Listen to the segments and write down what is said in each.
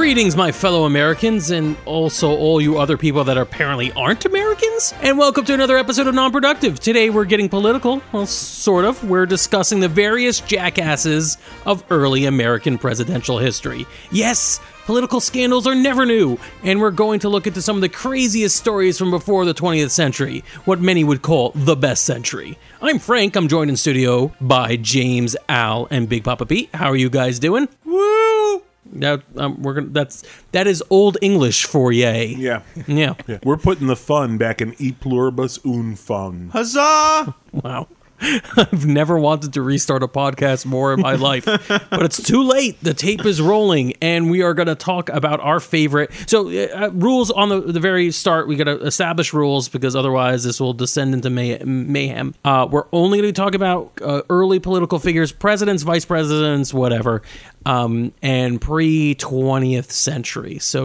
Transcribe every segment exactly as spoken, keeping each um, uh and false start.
Greetings, my fellow Americans, and also all you other people that apparently aren't Americans, and welcome to another episode of Non-Productive. Today we're getting political, well, sort of. We're discussing the various jackasses of early American presidential history. Yes, political scandals are never new, and we're going to look into some of the craziest stories from before the twentieth century, what many would call the best century. I'm Frank, I'm joined in studio by James, Al, and Big Papa Pete. How are you guys doing? Woo! That um, we're gonna. That's that is old English for yay. Yeah. Yeah. yeah. We're putting the fun back in E pluribus unfun. Huzzah! Wow. I've never wanted to restart a podcast more in my life, but it's too late. The tape is rolling, and we are going to talk about our favorite. So, uh, rules on the, the very start. We got to establish rules because otherwise this will descend into may- mayhem. Uh, we're only going to talk about uh, early political figures, presidents, vice presidents, whatever, um, and pre twentieth century. So,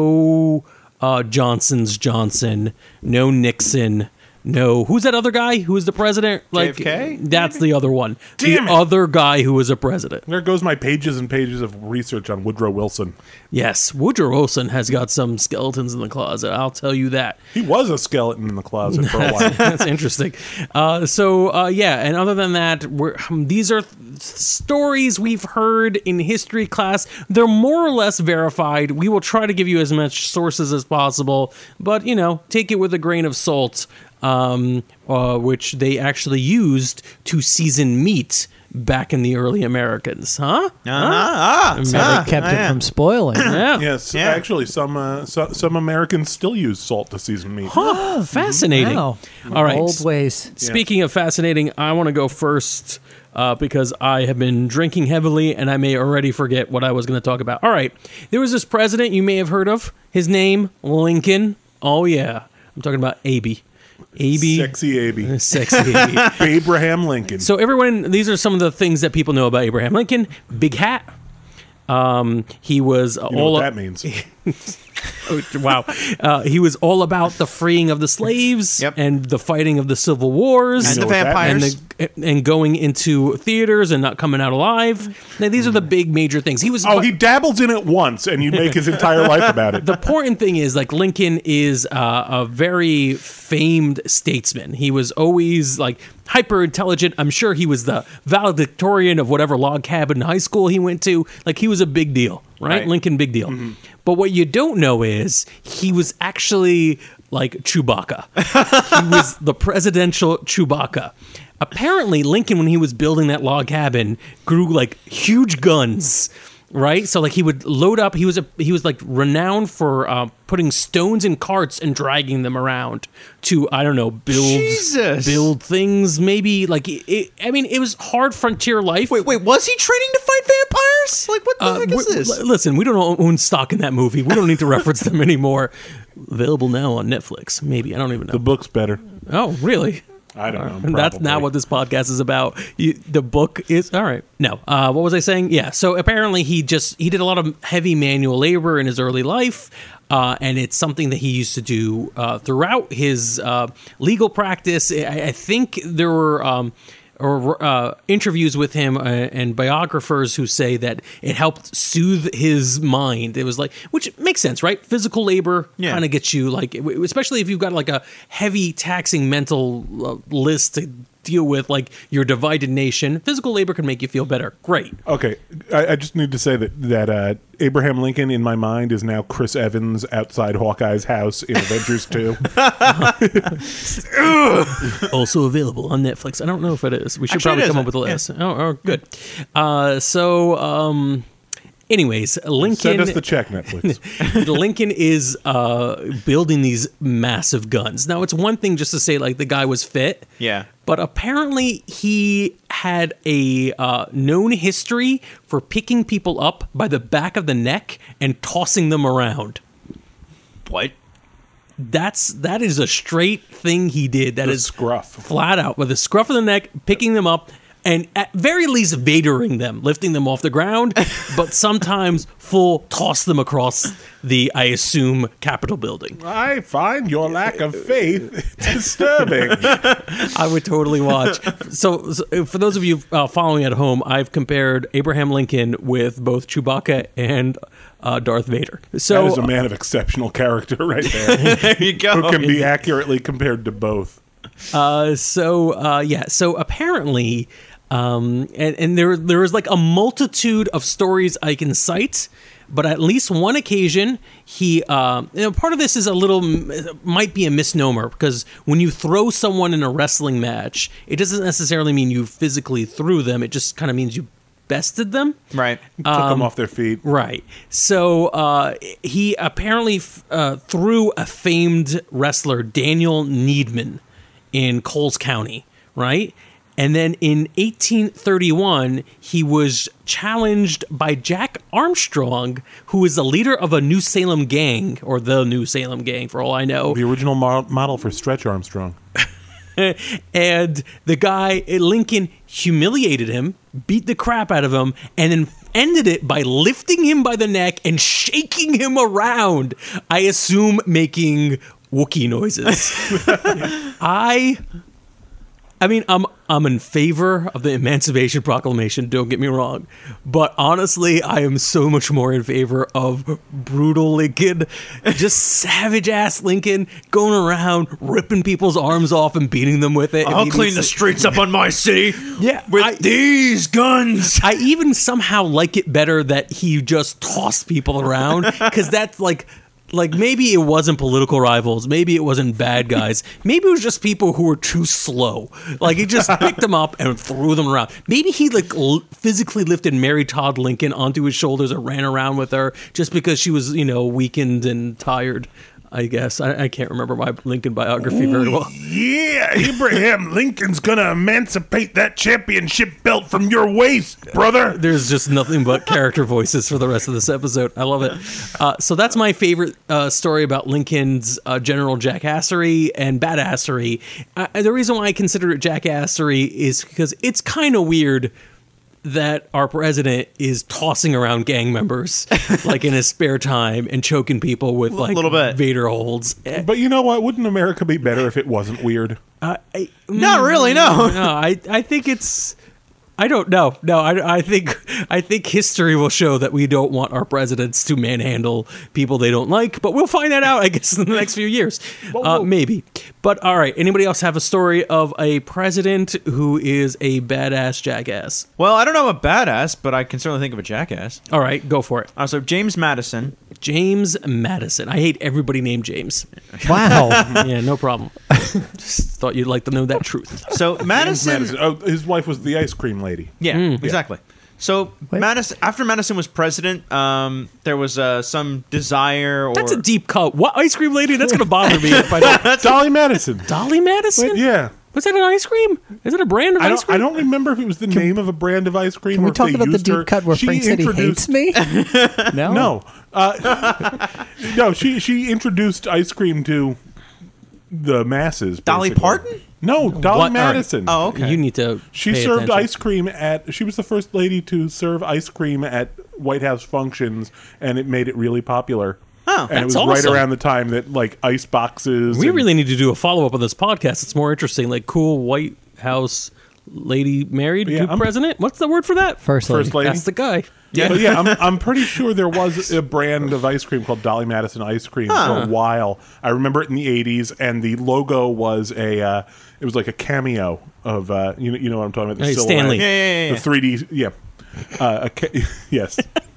no uh, Johnson's Johnson, no Nixon. No, who's that other guy who was the president? Like, J F K? That's the other one. Damn the it. other guy who was a president. There goes my pages and pages of research on Woodrow Wilson. Yes, Woodrow Wilson has got some skeletons in the closet. I'll tell you that. He was a skeleton in the closet for a while. That's interesting. Uh, so, uh, yeah, and other than that, we're, um, these are th- stories we've heard in history class. They're more or less verified. We will try to give you as much sources as possible, but, you know, take it with a grain of salt. Um, uh, which they actually used to season meat back in the early Americans, huh? Uh-huh. Ah, So ah, They kept ah, it yeah. from spoiling. Yeah. Yes, Yeah. actually, some uh, so, some Americans still use salt to season meat. Huh, fascinating. Wow. All right. Old ways. Speaking of fascinating, I want to go first uh, because I have been drinking heavily and I may already forget what I was going to talk about. All right. There was this president you may have heard of. His name, Lincoln. Oh, yeah. I'm talking about A B. A B. Sexy Abe. Sexy A B. Abraham Lincoln. So everyone, these are some of the things that people know about Abraham Lincoln. Big hat. Um, he was you know all what that means. Oh, wow. Uh, he was all about the freeing of the slaves Yep. and the fighting of the civil wars. And know the what that vampires. and, the, and going into theaters and not coming out alive. Now, these are the big major things. He was. Oh, he dabbles in it once, and you make his entire life about it. The important thing is, like, Lincoln is uh, a very famed statesman. He was always like hyper intelligent. I'm sure he was the valedictorian of whatever log cabin high school he went to. Like, he was a big deal, right? Right. Lincoln, big deal. But what you don't know is he was actually like Chewbacca. He was the presidential Chewbacca. Apparently, Lincoln, when he was building that log cabin, grew like huge guns. Right, so like he would load up. He was a he was like renowned for uh, putting stones in carts and dragging them around to I don't know build Jesus. build things. Maybe like it, it, I mean it was hard frontier life. Wait, wait, was he training to fight vampires? Like, what the Uh, heck is we're- this? l- Listen, we don't own stock in that movie. We don't need to reference them anymore. Available now on Netflix. Maybe I don't even know. The book's better. Oh, really? I don't know. And that's not probably. what this podcast is about. You, the book is all right. No, uh, what was I saying? Yeah. So apparently he just he did a lot of heavy manual labor in his early life, uh, and it's something that he used to do uh, throughout his uh, legal practice. I, I think there were. Um, or uh, interviews with him uh, and biographers who say that it helped soothe his mind. It was like, which makes sense, right? Physical labor Yeah. kind of gets you like, especially if you've got like a heavy taxing mental uh, list to deal with, like your divided nation. Physical labor can make you feel better. Great. Okay, I, I just need to say that that uh, Abraham Lincoln in my mind is now Chris Evans outside Hawkeye's house in Avengers two. Also available on Netflix. I don't know if it is. We should Actually, probably it come is. up with a list. Oh, oh, good. Uh, so, um, anyways, Lincoln. Send us the check, Netflix. Lincoln is uh, building these massive guns. Now, it's one thing just to say like the guy was fit. Yeah. But apparently he had a uh, known history for picking people up by the back of the neck and tossing them around. What? That's that is a straight thing he did. That The is scruff. flat out with a scruff of the neck, picking them up. and at very least Vadering them, lifting them off the ground, but sometimes full toss them across the, I assume, Capitol building. I find your lack of faith disturbing. I would totally watch. So, so for those of you uh, following at home, I've compared Abraham Lincoln with both Chewbacca and uh, Darth Vader. So That is a man of exceptional character right there, There you go. who can be accurately compared to both. Uh, so uh, yeah, so apparently, um, and, and there there is like a multitude of stories I can cite, but at least one occasion he, uh, you know, part of this is a little might be a misnomer because when you throw someone in a wrestling match, it doesn't necessarily mean you physically threw them. It just kind of means you bested them. Right. Took them off their feet. Right. So uh, he apparently f- uh, threw a famed wrestler, Daniel Needman, in Coles County, right? And then in eighteen thirty-one, he was challenged by Jack Armstrong, who is the leader of a New Salem gang, or the New Salem gang, for all I know. The original mo- model for Stretch Armstrong. And the guy, Lincoln, humiliated him, beat the crap out of him, and then ended it by lifting him by the neck and shaking him around. I assume making Wookiee noises. I, I mean, I'm I'm in favor of the Emancipation Proclamation. Don't get me wrong, but honestly, I am so much more in favor of brutal Lincoln, just savage ass Lincoln going around ripping people's arms off and beating them with it. I'll clean the streets up on my city. Yeah, with I- these guns. I even somehow like it better that he just tossed people around, because that's like, like maybe it wasn't political rivals, maybe it wasn't bad guys, maybe it was just people who were too slow. Like he just picked them up and threw them around. Maybe he like l- physically lifted Mary Todd Lincoln onto his shoulders and ran around with her just because she was, you know, weakened and tired. I guess I, I can't remember my Lincoln biography very well. Yeah, Abraham Lincoln's gonna emancipate that championship belt from your waist, brother. There's just nothing but character voices for the rest of this episode. I love it. Uh, so that's my favorite uh, story about Lincoln's uh, general jackassery and badassery. Uh, and the reason why I consider it jackassery is because it's kind of weird that our president is tossing around gang members like in his spare time and choking people with like little bit. Vader holds. But you know what? Wouldn't America be better if it wasn't weird? Uh, I, Not really, no. No, I, I think it's. I don't know. No, I, I think I think history will show that we don't want our presidents to manhandle people they don't like, but we'll find that out, I guess, in the next few years. Uh, maybe. But all right, anybody else have a story of a president who is a badass jackass? Well, I don't know a badass, but I can certainly think of a jackass. All right, go for it. Uh, so James Madison. James Madison. I hate everybody named James. Wow. Yeah, no problem. Just thought you'd like to know that truth. So Madison. Madison. Oh, his wife was the ice cream lady. Yeah, exactly. So Wait. Madison, after Madison was president, um, there was uh, some desire or That's a deep cut. What ice cream lady? That's gonna bother me if I don't. Dolly Madison. Dolly Madison? Yeah. Was that an ice cream? Is it a brand of I ice don't, cream? I don't remember if it was the name of a brand of ice cream. Can or we if talk they about the used deep her. cut where She Frank said he hates introduced- me? No. No, uh, no. She she introduced ice cream to the masses. Dolly basically. Parton? No, Dolly What? Madison. Oh, okay. You need to. She pay served attention. ice cream at. She was the first lady to serve ice cream at White House functions, and it made it really popular. Oh, and it was that's right awesome. around the time that like ice boxes. We and- really need to do a follow up on this podcast. It's more interesting. Like cool White House lady married Yeah, to I'm- president. What's the word for that? First lady. First lady. That's the guy. Yeah, but yeah, I'm, I'm pretty sure there was a brand of ice cream called Dolly Madison ice cream for a while. I remember it in the eighties, and the logo was a, uh, it was like a cameo of, uh, you know, you know what I'm talking about? The Hey, silhouette. Stanley. Yeah, yeah, yeah, yeah. The three D, yeah. Uh, a ca- yes.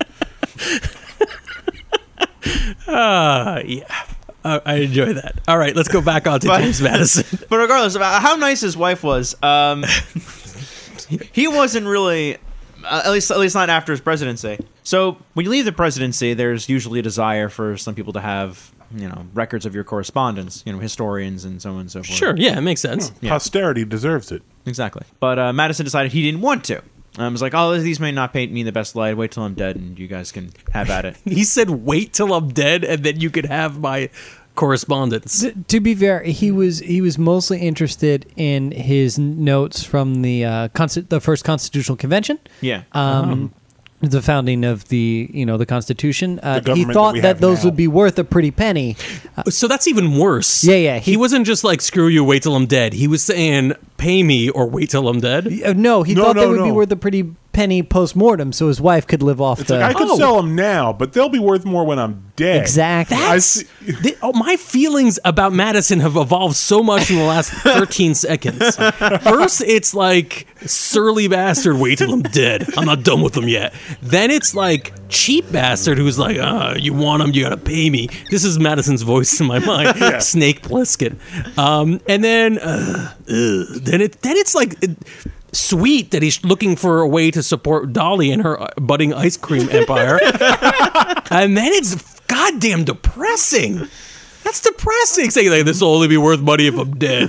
Uh, yeah. Uh, I enjoy that. All right, let's go back on to But- James Madison. But regardless of how nice his wife was, um, he wasn't really, uh, at least at least not after his presidency. So when you leave the presidency, there's usually a desire for some people to have, you know, records of your correspondence, you know, historians and so on and so forth. Sure, yeah, it makes sense. Yeah. Posterity deserves it. Exactly. But uh, Madison decided he didn't want to. I was like, oh, these may not paint me in the best light. Wait till I'm dead and you guys can have at it. He said, "Wait till I'm dead, and then you could have my correspondence. T- to be fair, he was he was mostly interested in his notes from the uh, consti- the first Constitutional Convention. Yeah. Um, the founding of the you know the Constitution. Uh, The he government thought that we that have those now. would be worth a pretty penny. So that's even worse. Yeah, yeah, He, he- wasn't just like, screw you, wait till I'm dead. He was saying, pay me or wait till I'm dead. Uh, no, he No, thought they no, would be no. worth a pretty penny post mortem, so his wife could live off It's the. like I could Oh. sell them now, but they'll be worth more when I'm dead. Exactly. I That's, see. th- oh, my feelings about Madison have evolved so much in the last thirteen seconds. First, it's like, surly bastard, wait till I'm dead. I'm not done with them yet. Then it's like, cheap bastard who's like, uh, you want them, you gotta pay me. This is Madison's voice in my mind. Yeah. Snake Plissken. Um, and then, uh, ugh, then, it, then it's like... It, sweet that he's looking for a way to support Dolly and her budding ice cream empire. And then it's goddamn depressing. That's depressing. Saying like, this will only be worth money if I'm dead.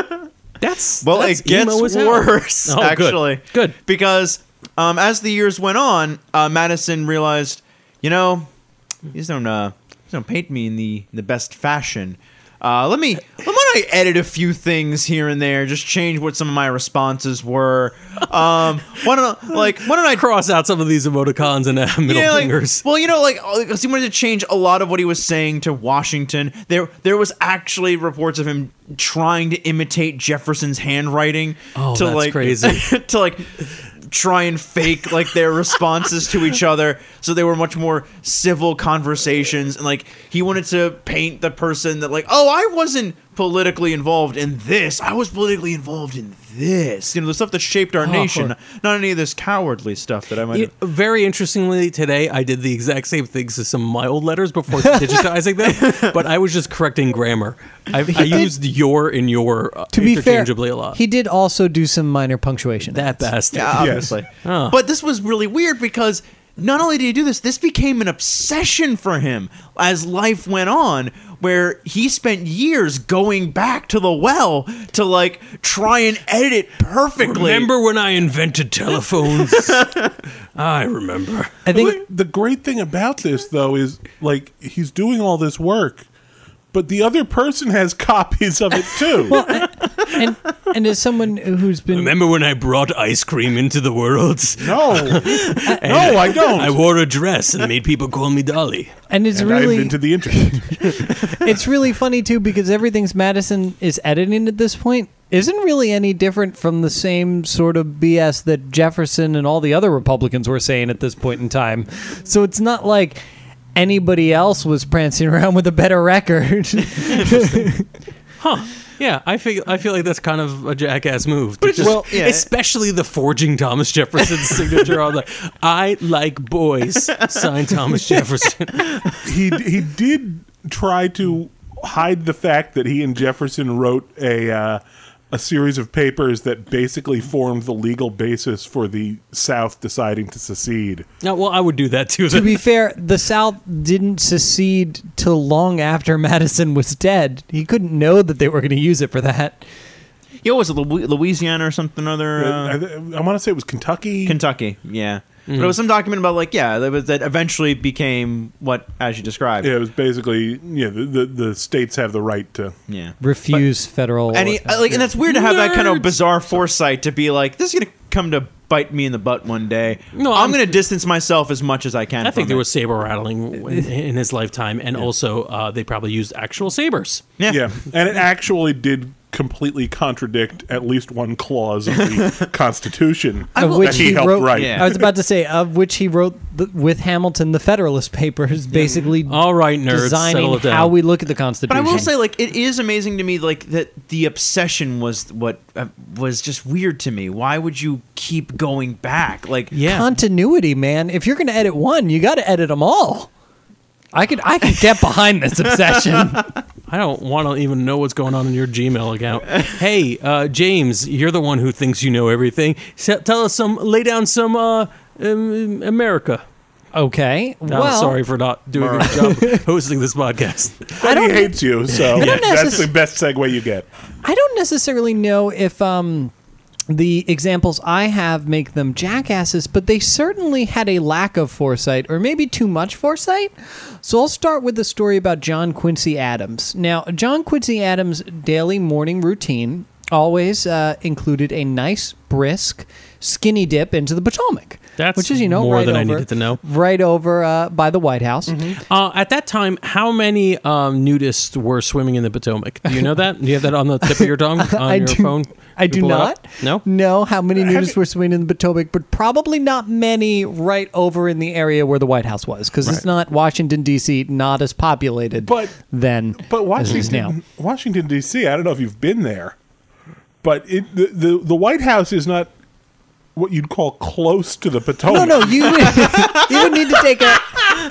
That's Well, that's it gets emo as hell. worse, Oh, good. actually. Good. Because um, as the years went on, uh, Madison realized, you know, these don't, uh, these don't paint me in the, the best fashion. Uh, let me, why don't I edit a few things here and there, just change what some of my responses were. Um, why don't, like, why don't I Cross out some of these emoticons and uh, middle yeah, like, fingers. well, you know, like, because he wanted to change a lot of what he was saying to Washington. There, there was actually reports of him trying to imitate Jefferson's handwriting. Oh, to that's like, crazy. to like try and fake like their responses to each other, so they were much more civil conversations. And like, he wanted to paint the person that like, oh, I wasn't politically involved in this. I was politically involved in this. You know, the stuff that shaped our Oh. nation, not any of this cowardly stuff that I might. You- very interestingly, today I did the exact same things as some of my old letters before digitizing them, but I was just correcting grammar. I, I used your and your uh, To be fair, interchangeably a lot. he did also do some minor punctuation. that bastard. Yeah, obviously. Huh. But this was really weird because not only did he do this, this became an obsession for him as life went on, where he spent years going back to the well to like try and edit it perfectly. Remember when I invented telephones? I remember. I think But the great thing about this, though, is like he's doing all this work, but the other person has copies of it too. and and as someone who's been Remember when I brought ice cream into the world? no, no, I don't. I wore a dress and made people call me Dolly. and it's and I really invented the internet. it's really funny too because everything's Madison is editing at this point isn't really any different from the same sort of B S that Jefferson and all the other Republicans were saying at this point in time. So it's not like anybody else was prancing around with a better record. Huh. Yeah, I feel I feel like that's kind of a jackass move. to just- well, yeah. especially the forging Thomas Jefferson's signature on the "I like boys" signed Thomas Jefferson. he he did try to hide the fact that he and Jefferson wrote a uh, a series of papers that basically formed the legal basis for the South deciding to secede. No, well, I would do that too. To be fair, the South didn't secede till long after Madison was dead. He couldn't know that they were going to use it for that. Yo, was it Lu- Louisiana or something other? Uh, I, I want to say it was Kentucky. Kentucky, yeah. But it was some document about like, yeah, that, was, that eventually became what, as you described. Yeah, it was basically yeah. The, the the states have the right to. Yeah. Refuse federal. And he, like, and that's weird to have that kind of Nerds. bizarre foresight to be like, this is gonna come to bite me in the butt one day. No, I'm, I'm- gonna distance myself as much as I can. I think from there it. was saber rattling in, in his lifetime, and also uh, they probably used actual sabers. yeah. Yeah, and it actually did completely contradict at least one clause of the Constitution of that which he, he, helped wrote. write. Yeah. I was about to say of which he wrote the, with Hamilton the Federalist Papers, basically All right, nerds, designing settle it down. how we look at the But Constitution. I will say, like, it is amazing to me, like that the obsession was what uh, was just weird to me. Why would you keep going back? Like, yeah. continuity, man. If you're going to edit one, you got to edit them all. I could I could get behind this obsession. I don't want to even know what's going on in your Gmail account. Hey, uh, James, you're the one who thinks you know everything. S- tell us some, lay down some uh, um, America. Okay. I'm well, sorry for not doing a good job hosting this podcast. But don't- he hates you, so don't that's necess- the best segue you get. I don't necessarily know if um the examples I have make them jackasses, but they certainly had a lack of foresight, or maybe too much foresight. So I'll start with the story about John Quincy Adams. Now, John Quincy Adams' daily morning routine always uh, included a nice, brisk, skinny dip into the Potomac. That's which is, you know, more right than I over, needed to know. Right over uh, by the White House. Mm-hmm. Uh, at that time, how many um, nudists were swimming in the Potomac? Do you know that? Do you have that on the tip of your tongue on I your do, phone? I You do pull it not. up? No? No, how many nudists were swimming in the Potomac, but probably not many right over in the area where the White House was, because it's not Washington, D C, not as populated But- then But as it is now. Washington, Washington D C, I don't know if you've been there, but it, the, the the White House is not what you'd call close to the No, Potomac. no, you you would need to take a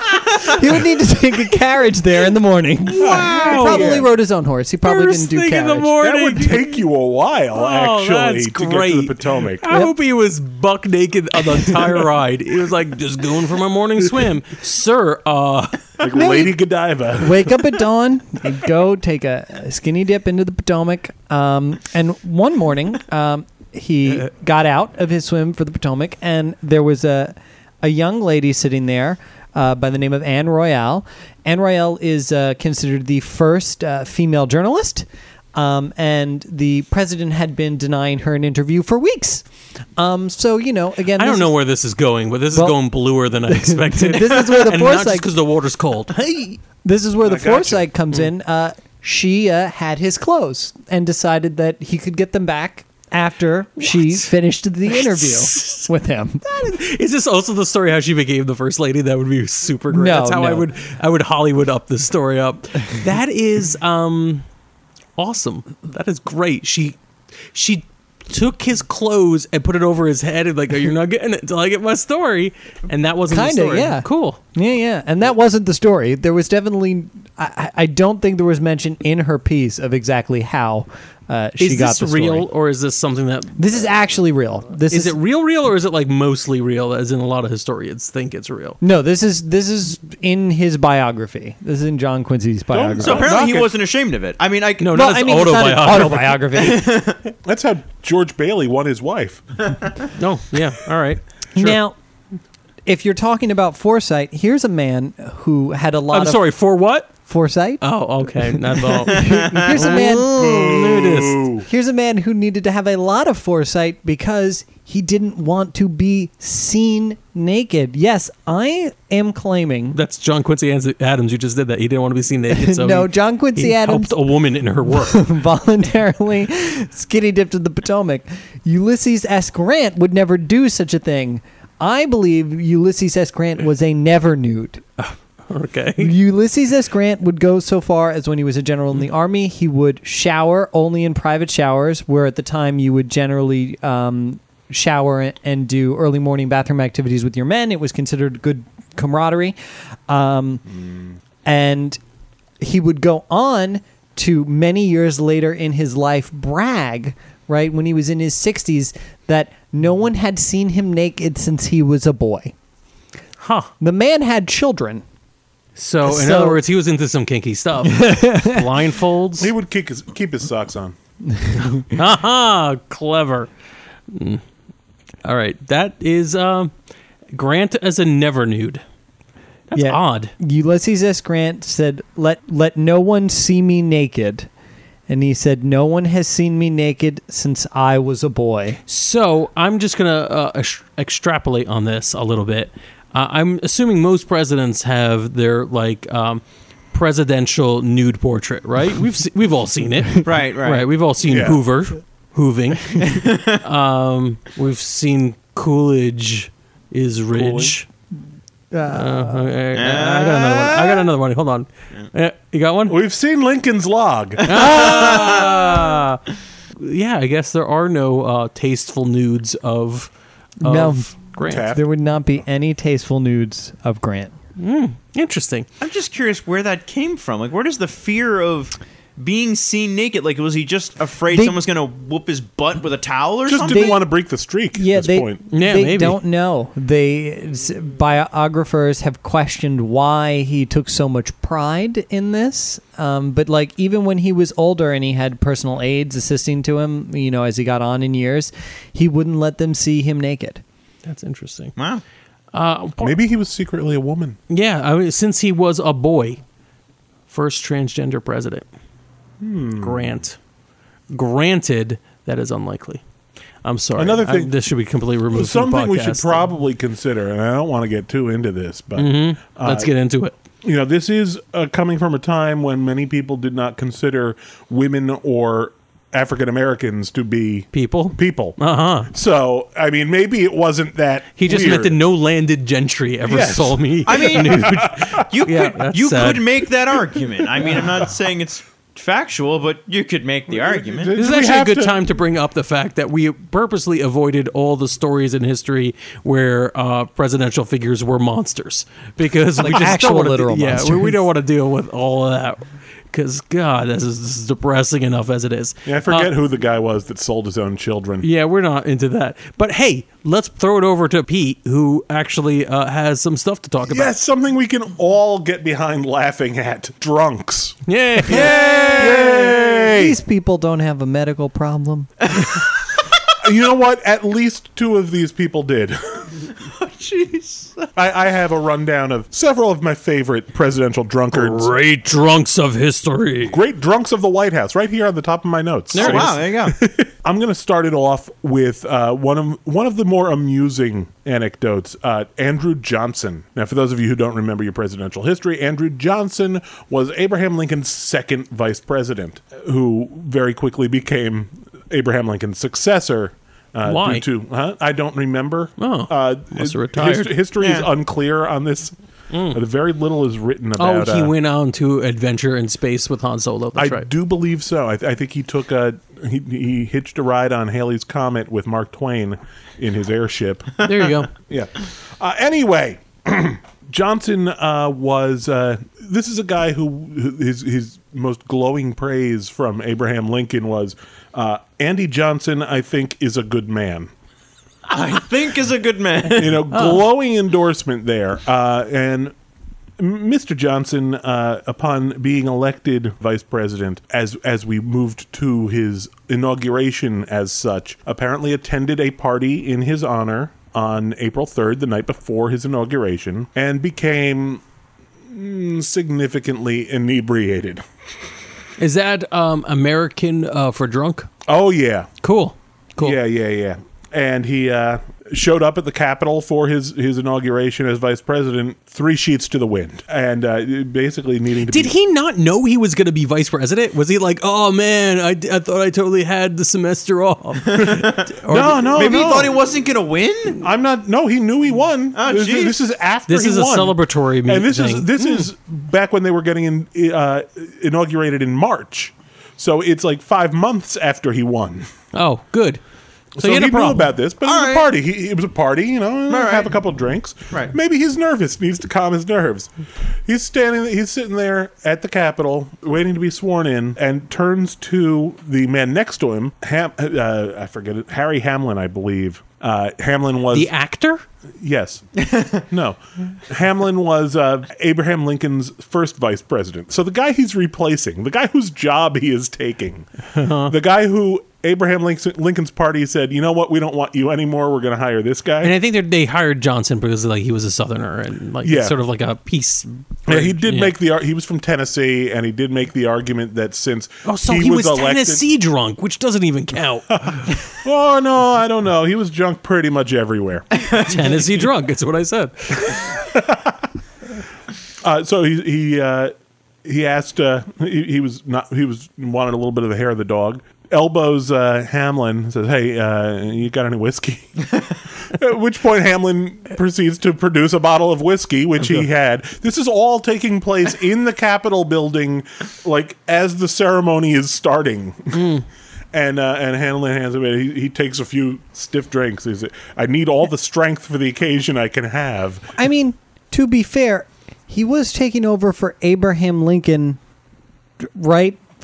you would need to take a carriage there in the morning. Wow. He probably Yeah. rode his own horse. He probably First didn't do thing in carriage. the morning. That would take you a while, Oh, actually, that's to get great. to the Potomac. I hope he was buck naked on the entire ride. He was like, just going for my morning swim. Sir, uh... Like No, Lady you- Godiva. Wake up at dawn, and go take a, a skinny dip into the Potomac. Um, and one morning, um, he got out of his swim for the Potomac, and there was a a young lady sitting there uh, by the name of Anne Royale. Anne Royale is uh, considered the first uh, female journalist. Um, and the president had been denying her an interview for weeks. Um, so, you know, again, I this don't know is- where this is going, but this is Well- going bluer than I expected. This is where the and not just foresight- because the water's cold. Hey! This is where the I gotcha. foresight comes in. Uh, she uh, had his clothes and decided that he could get them back after she finished the interview with him. Is this also the story how she became the first lady? That would be super great. No, That's how I no. would I would Hollywood up this story up. That is um awesome. That is great. She she took his clothes and put it over his head and like, you're not getting it until I get my story. And that wasn't Kinda, the story. yeah. Cool. Yeah, yeah. And that wasn't the story. There was definitely, I, I I don't think there was mention in her piece of exactly how uh, she Is got this the story. real or is this something that This is actually real. This is is, it real real or is it like mostly real as in a lot of historians think it's real? No, this is this is in his biography. This is in John Quincy's biography. So apparently he knock it. wasn't ashamed of it. I mean, I No, well, not I his mean, it's not an autobiography. autobiography. That's how George Bailey won his wife. No, yeah, all right. Sure. Now, if you're talking about foresight, here's a man who had a lot I'm of sorry, for what? foresight. Oh, okay. Not all. Here's a man. Ooh. Here's a man who needed to have a lot of foresight because he didn't want to be seen naked. Yes, I am claiming. That's John Quincy Adams. You just did that. He didn't want to be seen naked. So No, he- John Quincy he Adams- helped a woman in her work. voluntarily skinny dipped in the Potomac. Ulysses S. Grant would never do such a thing. I believe Ulysses S. Grant was a never nude. Okay. Ulysses S. Grant would go so far as when he was a general in the army, he would shower only in private showers, where at the time you would generally um, shower and do early morning bathroom activities with your men. It was considered good camaraderie. Um, And he would go on to many years later in his life brag, right, when he was in his sixties, that no one had seen him naked since he was a boy. Huh. The man had children. So, in So- other words, he was into some kinky stuff. Blindfolds. He would keep his, keep his socks on. Haha, clever. Mm. All right. That is um, Grant as a never nude. That's Yeah. odd. Ulysses S. Grant said, "Let let no one see me naked," and he said, "No one has seen me naked since I was a boy." So I'm just gonna uh, ex- extrapolate on this a little bit. Uh, I'm assuming most presidents have their like um, presidential nude portrait, right? We've se- we've all seen it, Right, right. right? We've all seen Yeah. Hoover, hooving. um, we've seen Coolidge is Ridge. Uh, Uh, okay, I, I got another one. I got another one. Hold on. Uh, you got one? We've seen Lincoln's log. Ah! Yeah, I guess there are no uh, tasteful nudes of, of No. Grant. Tap. there would not be any tasteful nudes of Grant. Interesting. I'm just curious where that came from. Like, where does the fear of being seen naked? Like, was he just afraid They- someone's going to whoop his butt with a towel or Just something? didn't want to break the streak Yeah, at this they, point. Yeah, they maybe. don't know. They s- biographers have questioned why he took so much pride in this. Um, but like even when he was older and he had personal aides assisting to him, you know, as he got on in years, he wouldn't let them see him naked. That's interesting. Wow. Uh, par- Maybe he was secretly a woman. yeah, I mean, since he was a boy, first transgender president. Hmm. Grant. Granted, that is unlikely. I'm sorry. Another I- thing- this should be completely removed from the Something we should podcast. probably consider, and I don't want to get too into this, but Mm-hmm. Let's uh, get into it. you know, this is uh, coming from a time when many people did not consider women or African Americans to be People. people. Uh huh. So, I mean, maybe it wasn't that. He just weird. meant that no landed gentry ever Yes. saw me. I mean, nude. You Yeah, could that's you sad. could make that argument. I mean, I'm not saying it's factual, but you could make the argument. Did This is we actually a have good to- time to bring up the fact that we purposely avoided all the stories in history where uh, presidential figures were monsters because we Like just actual don't want to. literal Yeah, we, monsters. we don't want to deal with all of that because God, this is, this is depressing enough as it is. Yeah, I forget Uh, who the guy was that sold his own children. Yeah, we're not into that. But hey, let's throw it over to Pete, who actually uh, has some stuff to talk about. Yes, something we can all get behind laughing at. Drunks. Yeah. Yay! These people don't have a medical problem. You know what? At least two of these people did. Jeez. I, I have a rundown of several of my favorite presidential drunkards. Great drunks of history. Great drunks of the White House, right here on the top of my notes. Oh, So wow, there you go. I'm going to start it off with uh, one of one of the more amusing anecdotes. Uh, Andrew Johnson. Now, for those of you who don't remember your presidential history, Andrew Johnson was Abraham Lincoln's second vice president, who very quickly became Abraham Lincoln's successor. Uh, Why? Due to, huh? I don't remember. Oh, uh, must have retired. hist- history is Yeah. unclear on this. Uh, very little is written Oh, about. he uh, went on to adventure in space with Han Solo. That's I right. do believe so. I, th- I think he took a he, he hitched a ride on Halley's Comet with Mark Twain in his airship. There you go. Yeah. Uh, anyway, Johnson uh, was. Uh, this is a guy who who- his his most glowing praise from Abraham Lincoln was uh, Andy Johnson. I think is a good man. I think is a good man. You know, glowing endorsement there. Uh, and Mister Johnson, uh, upon being elected vice president, as as we moved to his inauguration as such, apparently attended a party in his honor on April third, the night before his inauguration, and became mm, significantly inebriated. Is that um, American uh, for drunk? Oh, yeah. Cool. Cool. Yeah, yeah, yeah. And he uh, showed up at the Capitol for his, his inauguration as vice president, three sheets to the wind, and uh, basically needing to Did be... he not know he was going to be vice president? Was he like, oh man, I, I thought I totally had the semester off? Or- No, no, Maybe no. he thought he wasn't going to win? I'm not... No, he knew he won. Oh, this, geez. this is after This he is a won. celebratory meeting. And this is this is back when they were getting in, uh, inaugurated in March. So it's like five months after he won. Oh, good. So, So, he he had a knew problem. about this, but it All was right. a party. He, it was a party, you know. right. Have a couple drinks. Right. Maybe he's nervous. Needs to calm his nerves. He's standing. He's sitting there at the Capitol, waiting to be sworn in, and turns to the man next to him. Ham, uh, I forget it. Harry Hamlin, I believe. Uh, Hamlin was The actor? Yes. No. Hamlin was uh, Abraham Lincoln's first vice president. So the guy he's replacing, the guy whose job he is taking, the guy who Abraham Lincoln- Lincoln's party said, you know what, we don't want you anymore. We're going to hire this guy. And I think they they hired Johnson because like he was a Southerner and like Yeah. sort of like a peace. Yeah, he did Yeah. make the ar- he was from Tennessee, and he did make the argument that since Oh, so he, was, elected, Tennessee drunk, which doesn't even count. Oh no, I don't know. He was drunk pretty much everywhere. Tennessee drunk. It's what I said. Uh, so he he uh, he asked. Uh, he, he was not. He was wanted a little bit of the hair of the dog. Elbows uh, Hamlin, says, "Hey, uh, you got any whiskey?" At which point Hamlin proceeds to produce a bottle of whiskey, which he had. This is all taking place in the Capitol building, like as the ceremony is starting. Mm. And uh, and Hamlin hands him it. He, he takes a few stiff drinks. He says, "I need all the strength for the occasion I can have." I mean, to be fair, he was taking over for Abraham Lincoln, right?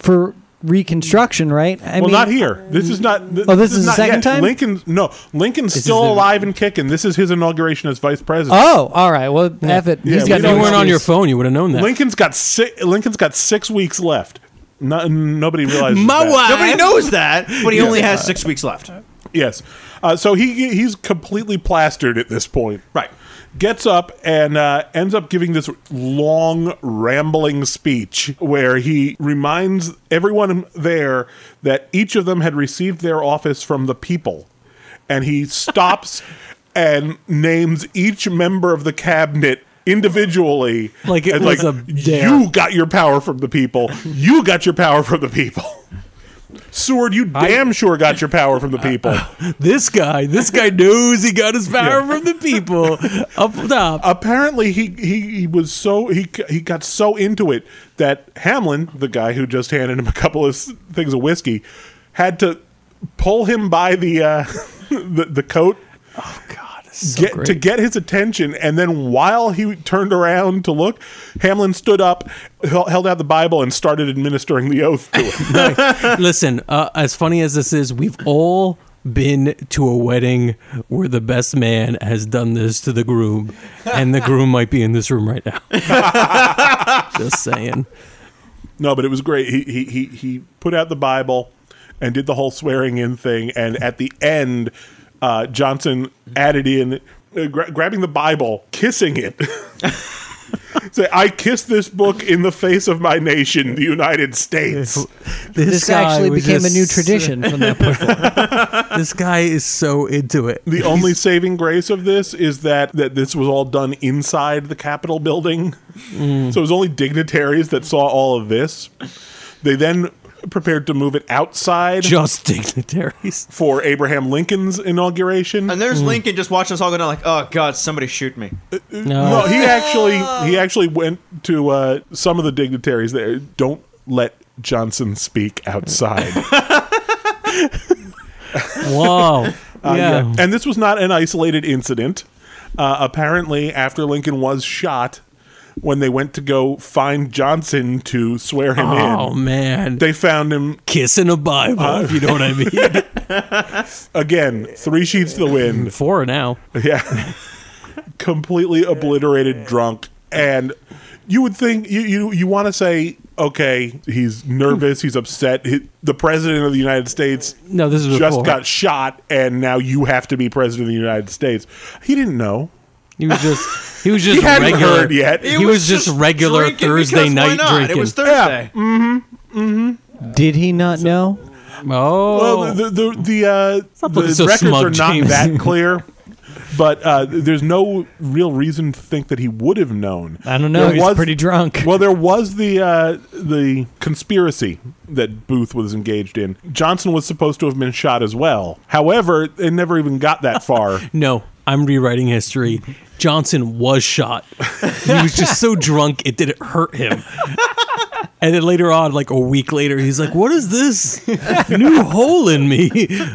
for Reconstruction, right? I well, mean, not here. This is not. Th- Oh, this is the not second yet. time? Lincoln, no, Lincoln's still is the- alive and kicking. This is his inauguration as vice president. Oh, all right. Well, F it. Yeah, He's we got If don't you no weren't on your excuse. phone, you would have known that. Lincoln's got six. Lincoln's got six weeks left. No, nobody realizes My that. wife. Nobody knows that, but he only has six weeks left. Yes. Uh, so he he's completely plastered at this point. Right. Gets up and uh, ends up giving this long, rambling speech where he reminds everyone there that each of them had received their office from the people. And he stops and names each member of the cabinet individually. Like it and was a dare. You got your power from the people. You got your power from the people. Seward, you damn sure got your power from the people. This guy, this guy knows he got his power from the people up top. Apparently, he, he, he was so he he got so into it that Hamlin, the guy who just handed him a couple of s- things of whiskey, had to pull him by the uh, the, the coat. Oh God, this is so Get, great. to get his attention, and then while he turned around to look, Hamlin stood up, hel- held out the Bible, and started administering the oath to him. Listen, uh, as funny as this is, we've all been to a wedding where the best man has done this to the groom, and the groom might be in this room right now. Just saying. No, but it was great. He he he he put out the Bible and did the whole swearing in thing, and at the end, uh, Johnson added in uh, gra- grabbing the Bible, kissing it. Say, I kiss this book in the face of my nation, the United States. This guy actually was became a just- new tradition from that point forward. This guy is so into it. The only saving grace of this is that, that this was all done inside the Capitol building. Mm. So it was only dignitaries that saw all of this. They then prepared to move it outside Just dignitaries. for Abraham Lincoln's inauguration. And there's Lincoln just watching us all go down like, oh, God, somebody shoot me. No. No, he actually he actually went to uh, some of the dignitaries there. Don't let Johnson speak outside. Whoa. Uh, yeah. And this was not an isolated incident. Uh, apparently, after Lincoln was shot, when they went to go find Johnson to swear him Oh in, man. they found him Kissing a Bible, if you know what I mean. again, three sheets to the wind. Four now. Yeah, completely obliterated, drunk, and you would think you you, you want to say, okay, he's nervous, he's upset. He, the president of the United States No, this is just before. got shot, and now you have to be president of the United States. He didn't know. He was just he was just He hadn't regular. heard yet. He, was, just regular drinking Thursday because why night not? drinking. It was Thursday. Did he not know? Oh, Well, the the the, uh, Stop looking the so records smug, are not James. that clear, but uh, there's no real reason to think that he would have known. I don't know. There He's was- pretty drunk. Well, there was the uh, the conspiracy that Booth was engaged in. Johnson was supposed to have been shot as well. However, it never even got that far. no, I'm rewriting history. Johnson was shot. He was just so drunk it didn't hurt him. And then later on, like a week later, he's like, "What is this new hole in me?"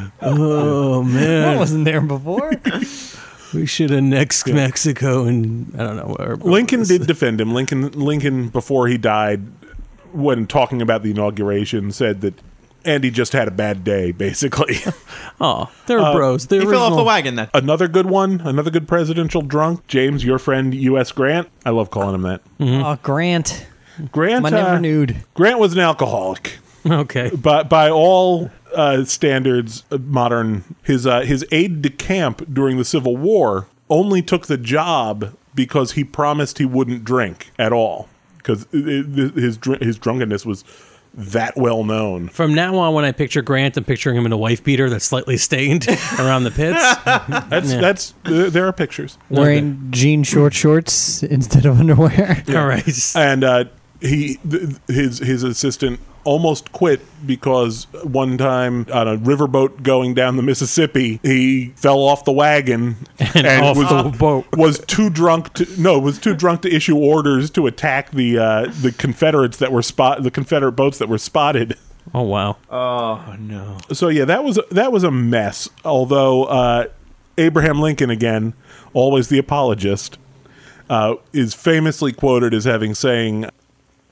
Oh That man, wasn't there before. we should annex Mexico, and I don't know where. Lincoln did defend him. Lincoln Lincoln before he died, when talking about the inauguration, said that Andy just had a bad day, basically. Oh, they're Uh, bros. They're He fell off the original. wagon then. Another good one, another good presidential drunk, James, your friend U S Grant. I love calling him that. Oh, Grant. Grant, My uh, never nude. Grant was an alcoholic, Okay. but by all uh, standards, uh, modern, his uh, his aide de camp during the Civil War only took the job because he promised he wouldn't drink at all, because his dr- his drunkenness was that well known. From now on, when I picture Grant, I'm picturing him in a wife beater that's slightly stained around the pits. That's Yeah. that's uh, there are pictures. Wearing jean short shorts instead of underwear. All right. And uh, he th- his his assistant almost quit because one time on a riverboat going down the Mississippi, he fell off the wagon And off was, the boat. was too drunk to no was too drunk to issue orders to attack the uh, the Confederates that were spot the Confederate boats that were spotted. Oh wow. Oh, no. So yeah, that was that was a mess. Although uh, Abraham Lincoln, again, always the apologist, uh, is famously quoted as having saying,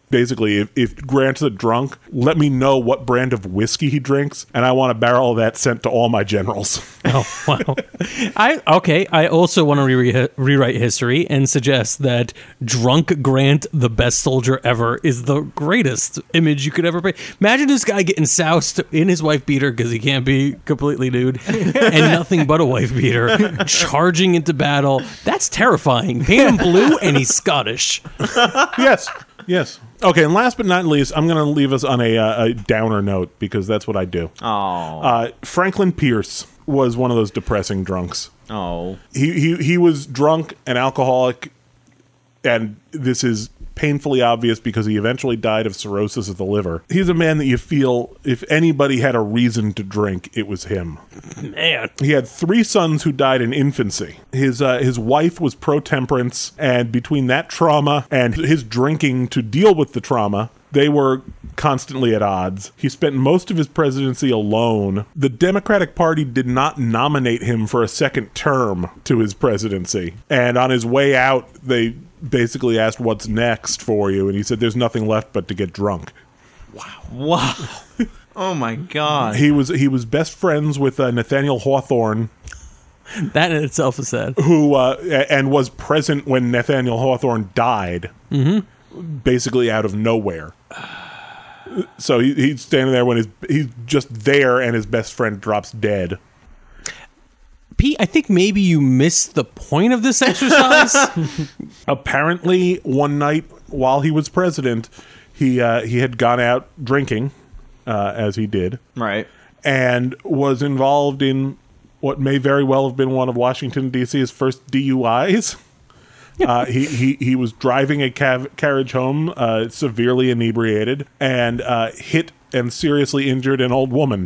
basically, if, if Grant's a drunk, let me know what brand of whiskey he drinks, and I want a barrel of that sent to all my generals. Oh, wow. I okay. I also want to re- rewrite history and suggest that drunk Grant, the best soldier ever, is the greatest image you could ever paint. Imagine this guy getting soused in his wife beater because he can't be completely nude and nothing but a wife beater, charging into battle. That's terrifying. Paint him blue and he's Scottish. Yes, yes. Okay, and last but not least, I'm going to leave us on a, uh, a downer note because that's what I do. Oh. Uh, Franklin Pierce was one of those depressing drunks. Oh. He, he, he was drunk and alcoholic, and this is painfully obvious because he eventually died of cirrhosis of the liver. He's a man that you feel if anybody had a reason to drink, it was him. Man. He had three sons who died in infancy. His uh, his wife was pro-temperance, and between that trauma and his drinking to deal with the trauma, they were constantly at odds. He spent most of his presidency alone. The Democratic Party did not nominate him for a second term to his presidency. And on his way out, they basically asked, "What's next for you?" And he said, "There's nothing left but to get drunk." Wow. Oh my God. He was he was best friends with uh, Nathaniel Hawthorne, That in itself is sad. who uh, a- and was present when Nathaniel Hawthorne died, mm-hmm. basically out of nowhere. So he, he's standing there when his he's just there, and his best friend drops dead. Pete, I think maybe you missed the point of this exercise. Apparently, one night while he was president, he uh, he had gone out drinking, uh, as he did, Right. and was involved in what may very well have been one of Washington, D C's first D U Is. Uh, he, he he was driving a cav- carriage home, uh, severely inebriated, and uh, hit and seriously injured an old woman.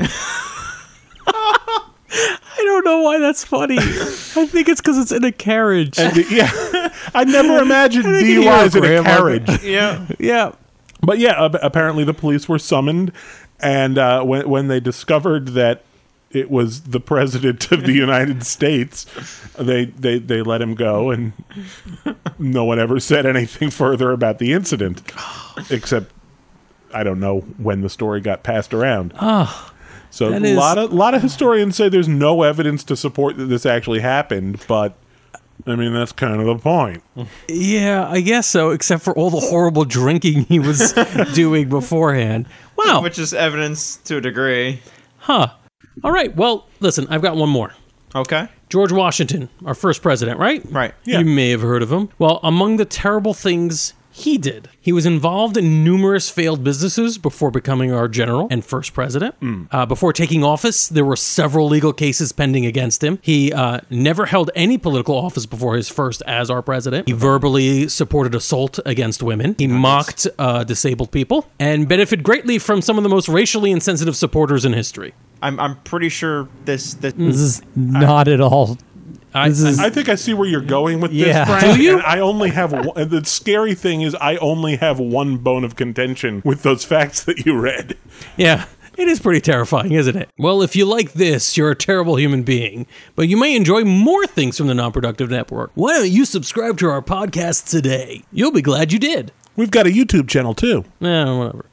I don't know why that's funny. I think it's because it's in a carriage. And the- yeah, I never imagined I think D U Is in you're a a grandma. carriage. Yeah. Yeah. But yeah, ap- apparently the police were summoned, and uh, when when they discovered that it was the president of the United States, they, they they let him go, and no one ever said anything further about the incident, except I don't know when the story got passed around. Oh, so a that is- lot of lot of historians say there's no evidence to support that this actually happened, but I mean that's kind of the point. yeah, I guess so, except for all the horrible drinking he was doing beforehand. Wow. Which is evidence to a degree. Huh. All right. Well, listen, I've got one more. Okay. George Washington, our first president, right? Right. Yeah. You may have heard of him. Well, among the terrible things he did, he was involved in numerous failed businesses before becoming our general and first president. Uh, before taking office, there were several legal cases pending against him. He uh, never held any political office before his first as our president. He verbally supported assault against women. He mocked uh, disabled people and benefited greatly from some of the most racially insensitive supporters in history. I'm I'm pretty sure this that This is not at all. I, This is- I think I see where you're going with Yeah. this, Frank. Do you? And I only have one, the scary thing is I only have one bone of contention with those facts that you read. Yeah, it is pretty terrifying, isn't it? Well, if you like this, you're a terrible human being, but you may enjoy more things from the Non-Productive Network. Why don't you subscribe to our podcast today? You'll be glad you did. We've got a YouTube channel too. Eh, whatever.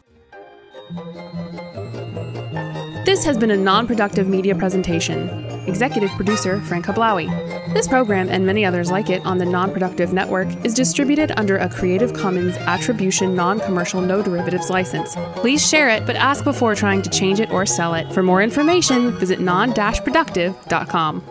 This has been a non-productive media presentation. Executive producer Frank Hablawi. This program and many others like it on the Non-Productive Network is distributed under a Creative Commons Attribution Non-Commercial No Derivatives license. Please share it, but ask before trying to change it or sell it. For more information, visit non dash productive dot com.